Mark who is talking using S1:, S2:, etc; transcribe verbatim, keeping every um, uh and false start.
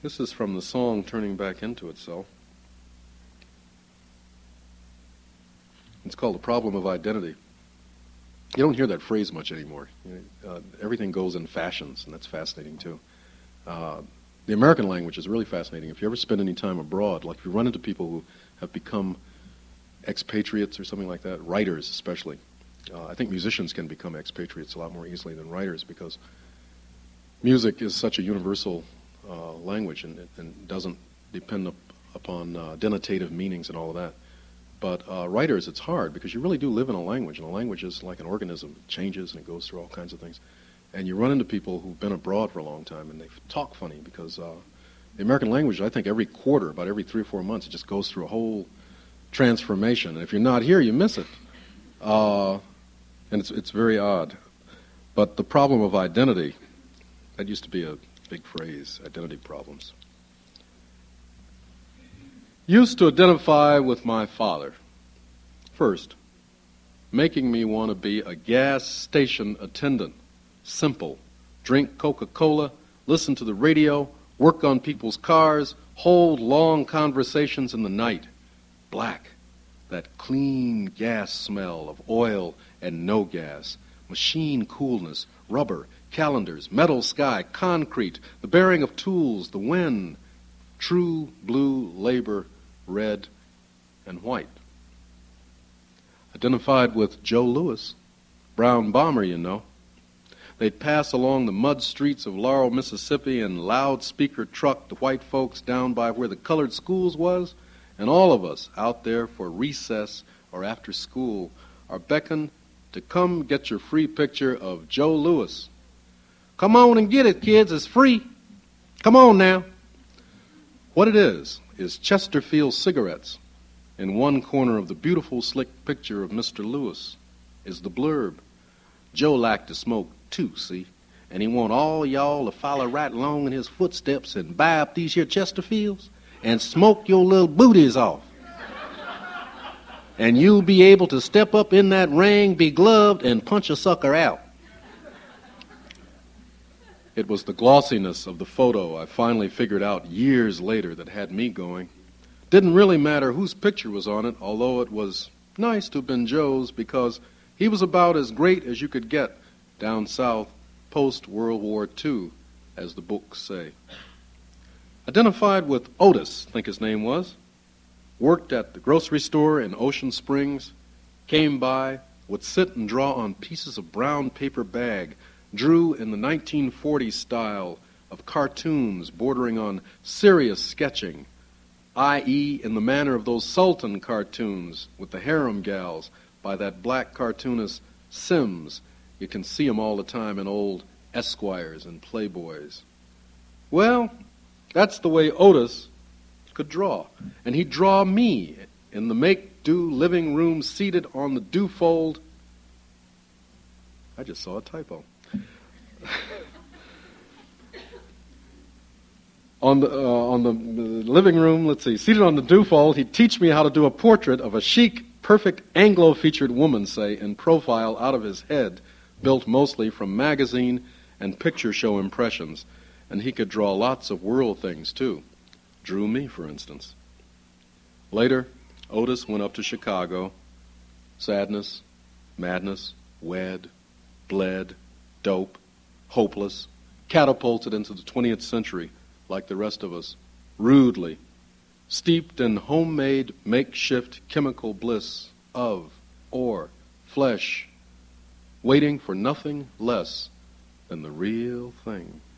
S1: This is from the song Turning Back Into Itself. It's called The Problem of Identity. You don't hear that phrase much anymore. You know, uh, everything goes in fashions, and that's fascinating too. Uh, the American language is really fascinating. If you ever spend any time abroad, like if you run into people who have become expatriates or something like that, writers especially. Uh, I think musicians can become expatriates a lot more easily than writers because music is such a universal uh, language and, and doesn't depend up, upon uh, denotative meanings and all of that. But uh, writers, it's hard because you really do live in a language, and a language is like an organism. It changes and it goes through all kinds of things. And you run into people who've been abroad for a long time, and they talk funny because uh, the American language, I think every quarter, about every three or four months, it just goes through a whole transformation. And if you're not here, you miss it. Uh, and it's, it's very odd. But the problem of identity, that used to be a big phrase, identity problems. Used to identify with my father. First, making me want to be a gas station attendant. Simple. Drink Coca-Cola, listen to the radio, work on people's cars, hold long conversations in the night. Black. That clean gas smell of oil and no gas. Machine coolness, rubber, calendars, metal sky, concrete, the bearing of tools, the wind. True blue labor, red and white. Identified with Joe Louis, brown bomber, you know. They'd pass along the mud streets of Laurel, Mississippi in loudspeaker truck the white folks down by where the colored schools was, and all of us out there for recess or after school are beckoned to come get your free picture of Joe Louis. Come on and get it, kids. It's free. Come on now. What it is, is Chesterfield cigarettes. In one corner of the beautiful, slick picture of Mister Lewis is the blurb. Joe liked to smoke too, see? And he want all y'all to follow right along in his footsteps and buy up these here Chesterfields and smoke your little booties off. And you'll be able to step up in that ring, be gloved, and punch a sucker out. It was the glossiness of the photo I finally figured out years later that had me going. Didn't really matter whose picture was on it, although it was nice to have been Joe's because he was about as great as you could get down south post-World War Two, as the books say. Identified with Otis, I think his name was. Worked at the grocery store in Ocean Springs. Came by, would sit and draw on pieces of brown paper bag. Drew in the nineteen forties style of cartoons bordering on serious sketching, that is in the manner of those Sultan cartoons with the harem gals by that black cartoonist Sims. You can see them all the time in old Esquires and Playboys. Well, that's the way Otis could draw. And he'd draw me in the make-do living room seated on the do-fold. I just saw a typo. on the uh, on the living room, let's see, seated on the do-fold, he'd teach me how to do a portrait of a chic, perfect Anglo-featured woman, say, in profile out of his head, built mostly from magazine and picture show impressions. And he could draw lots of world things, too. Drew me, for instance. Later, Otis went up to Chicago. Sadness, madness, wed, bled, dope, hopeless, catapulted into the twentieth century like the rest of us, rudely, steeped in homemade makeshift chemical bliss of, or, flesh, waiting for nothing less than the real thing.